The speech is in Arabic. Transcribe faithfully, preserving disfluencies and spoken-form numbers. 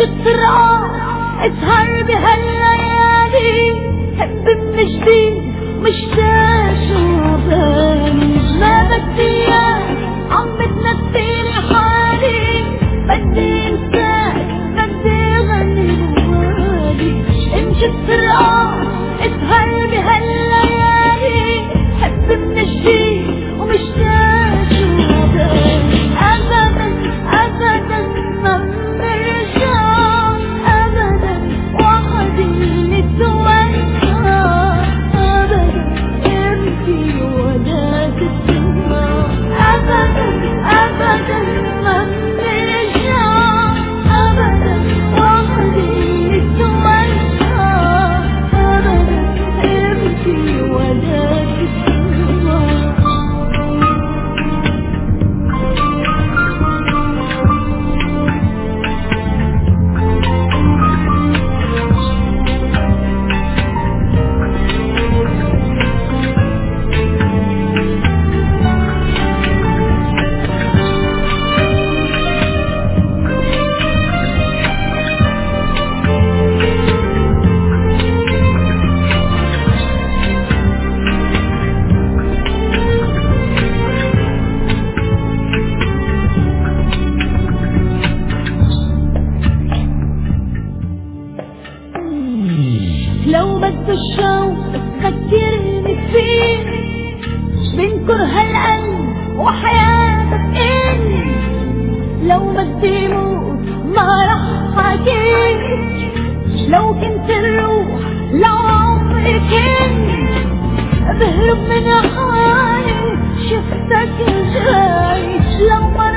بسرعة اسهر بهالليالي، حب من جديد مشتاق شعباني، ما بدي اياك عم بتنسيني حالي، بدي انساك بدي غني بوالي، امشي بسرعة اسهر بهالليالي، حب من جديد ومشتاق شعباني، ابدا ابدا ما برجع ابدا وحدي نتوسع ابدا امشي ولا تسمع ابدا ابدا ما برجع ابدا وحدي نتوسع ابدا امشي ولا تسمع. لو بس الشوق تفكرني فيك بنكر هالقلب وحياتك اني، لو بدي موت ما رح حكيك، لو كنت الروح لعمري كنت بهرب من حالي شفتك جاي، لو ما